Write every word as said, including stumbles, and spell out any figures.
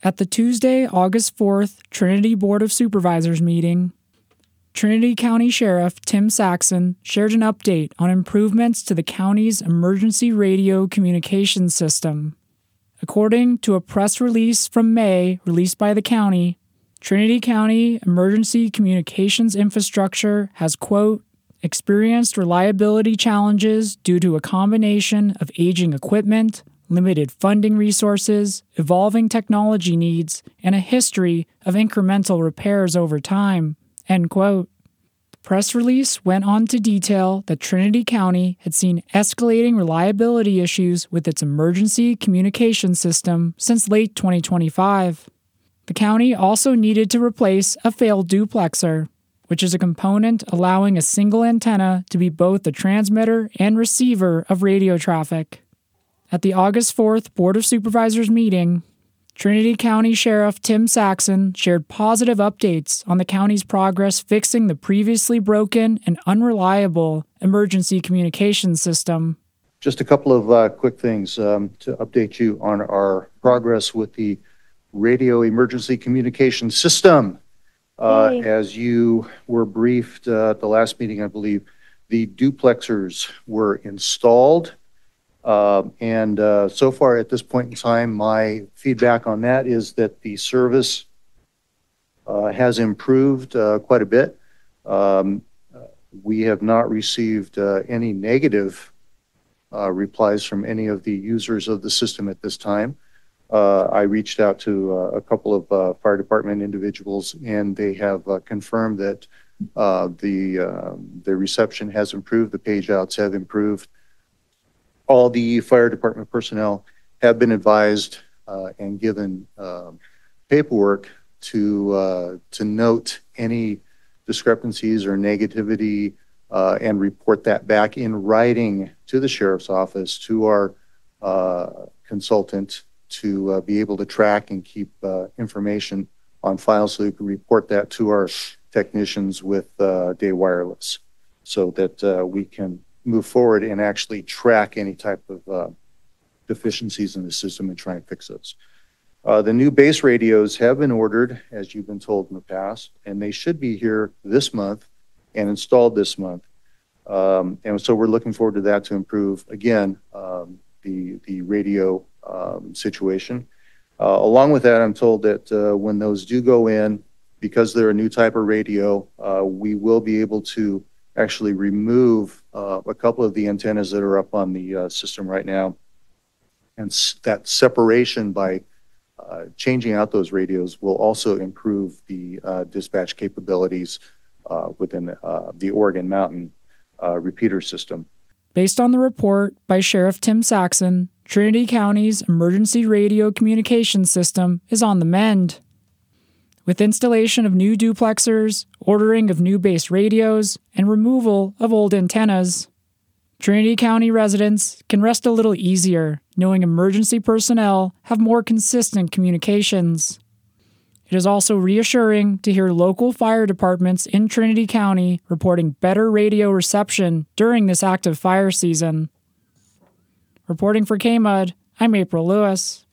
At the Tuesday, August fourth Trinity Board of Supervisors meeting, Trinity County Sheriff Tim Saxon shared an update on improvements to the county's emergency radio communications system. According to a press release from May released by the county, Trinity County emergency communications infrastructure has, quote, experienced reliability challenges due to a combination of aging equipment, limited funding resources, evolving technology needs, and a history of incremental repairs over time, end quote. The press release went on to detail that Trinity County had seen escalating reliability issues with its emergency communication system since late twenty twenty-five. The county also needed to replace a failed duplexer, which is a component allowing a single antenna to be both the transmitter and receiver of radio traffic. At the August fourth Board of Supervisors meeting, Trinity County Sheriff Tim Saxon shared positive updates on the county's progress fixing the previously broken and unreliable emergency communications system. Just a couple of uh, quick things um, to update you on our progress with the radio emergency communication system. Uh, as you were briefed uh, at the last meeting, I believe, the duplexers were installed. Uh, and uh, so far at this point in time, my feedback on that is that the service uh, has improved uh, quite a bit. Um, we have not received uh, any negative uh, replies from any of the users of the system at this time. Uh, I reached out to uh, a couple of uh, fire department individuals, and they have uh, confirmed that uh, the uh, the reception has improved, the page outs have improved. All the fire department personnel have been advised uh, and given uh, paperwork to uh, to note any discrepancies or negativity uh, and report that back in writing to the sheriff's office, to our uh, consultant, to uh, be able to track and keep uh, information on file so we can report that to our technicians with uh, Day Wireless so that uh, we can move forward and actually track any type of uh, deficiencies in the system and try and fix those. Uh, the new base radios have been ordered, as you've been told in the past, and they should be here this month and installed this month. Um, and so we're looking forward to that to improve, again, um, the, the radio um, situation. Uh, along with that, I'm told that uh, when those do go in, because they're a new type of radio, uh, we will be able to actually remove uh, a couple of the antennas that are up on the uh, system right now. And s- that separation by uh, changing out those radios will also improve the uh, dispatch capabilities uh, within uh, the Oregon Mountain uh, repeater system. Based on the report by Sheriff Tim Saxon, Trinity County's emergency radio communication system is on the mend. With installation of new duplexers, ordering of new base radios, and removal of old antennas, Trinity County residents can rest a little easier knowing emergency personnel have more consistent communications. It is also reassuring to hear local fire departments in Trinity County reporting better radio reception during this active fire season. Reporting for K M U D, I'm April Lewis.